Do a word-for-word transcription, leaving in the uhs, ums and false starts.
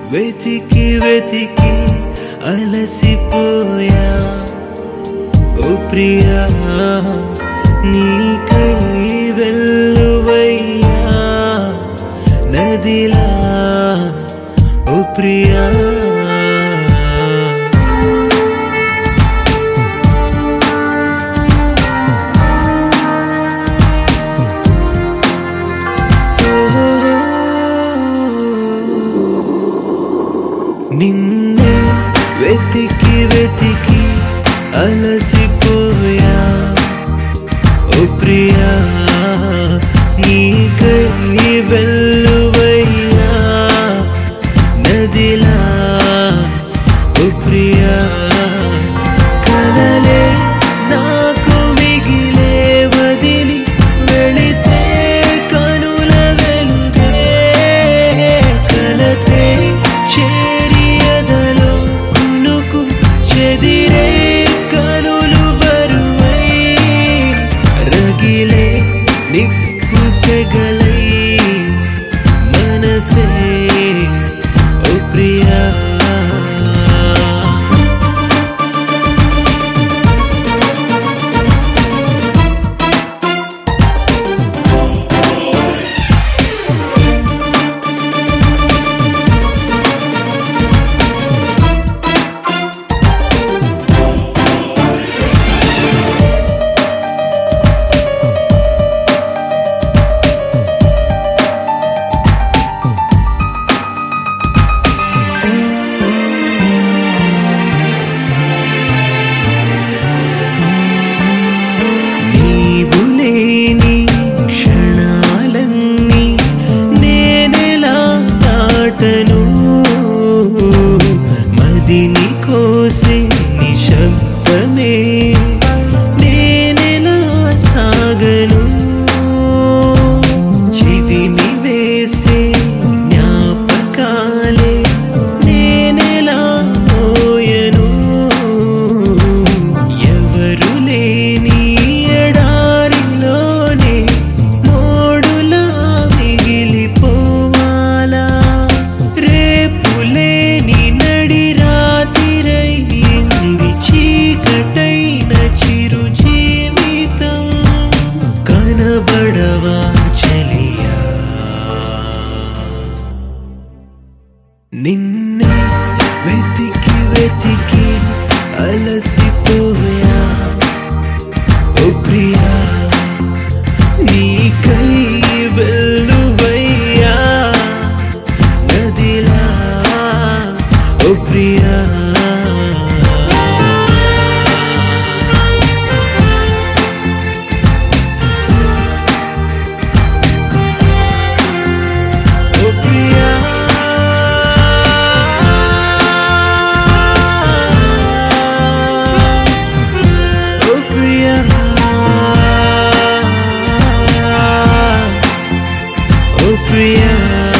వెతికి వెతికి అలసిపోయా ఓ ప్రియా నీకై వెల్లువయ్యా నదిలా ఓ ప్రియా నిన్నే వెతికి వెతికి అలసిపోయా ఓ ప్రియా నీకై వెల్లువయ్యా నదిలా ఓ ప్రియా కలలే నాకు మిగిలే వదిలి వెళితే కనుల వెలుగే కలతే చేరియదలో కునుకు చెదిరే కనులు బరువై రగిలే నిప్పు సెగలై మనసే ఓ ప్రియా మదిని కోసే నిశ్శబ్దమే నేనెలా సాగను చిదిమి వేసే జ్ఞాపకాలే నేనెలా మోయను ఎవరు లేని ఎడారిలోనే మోడులా మిగిలిపోవాలా రేపులేని నడి రాతిరైంది చీకటైన చిరు జీవితం కనబడవా చెలియా నిన్నే వెతికి వెతికి అలసిపోయా ఓ ప్రియా నీకై వెల్లువయ్యా నదిలా ఓ ప్రియా ఓ ప్రియా ఓ ప్రియా ఓ ప్రియా